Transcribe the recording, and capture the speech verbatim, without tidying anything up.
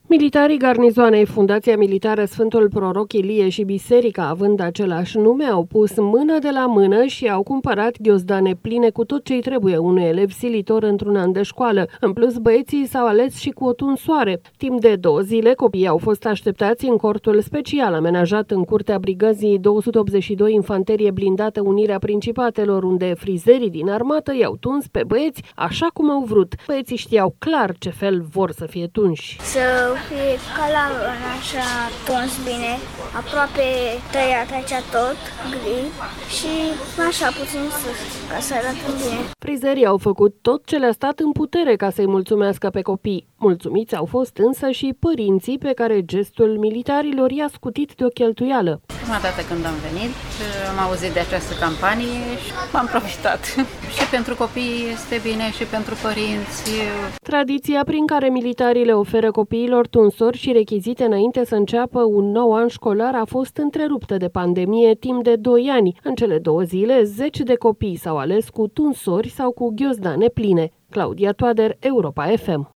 Militarii garnizoanei Fundația Militară Sfântul Proroc Ilie și biserica, având același nume, au pus mână de la mână și au cumpărat ghiozdane pline cu tot ce-i trebuie unui elev silitor într-un an de școală. În plus, băieții s-au ales și cu o tunsoare. Timp de două zile, copiii au fost așteptați în cortul special amenajat în curtea brigăzii două sute optzeci și doi Infanterie Blindată Unirea Principatelor, unde frizerii din armată i-au tuns pe băieți așa cum au vrut. Băieții știau clar ce fel vor să fie tunși. Să fie ca la în așa tuns bine, aproape tăiat aici tot, gri și așa puțin sus, ca să arate bine. Frizerii au făcut tot ce le-a stat în putere ca să-i mulțumească pe copii. Mulțumiți au fost însă și părinții pe care gestul militarilor i-a scutit de o cheltuială. Prima dată când am venit, am auzit de această campanie și am profitat. Și pentru copii este bine și pentru părinți. Tradiția prin care militarii le oferă copiilor tunsori și rechizite înainte să înceapă un nou an școlar a fost întreruptă de pandemie timp de doi ani. În cele două zile, zeci de copii s-au ales cu tunsori sau cu ghiozdane pline. Claudia Toader, Europa F M.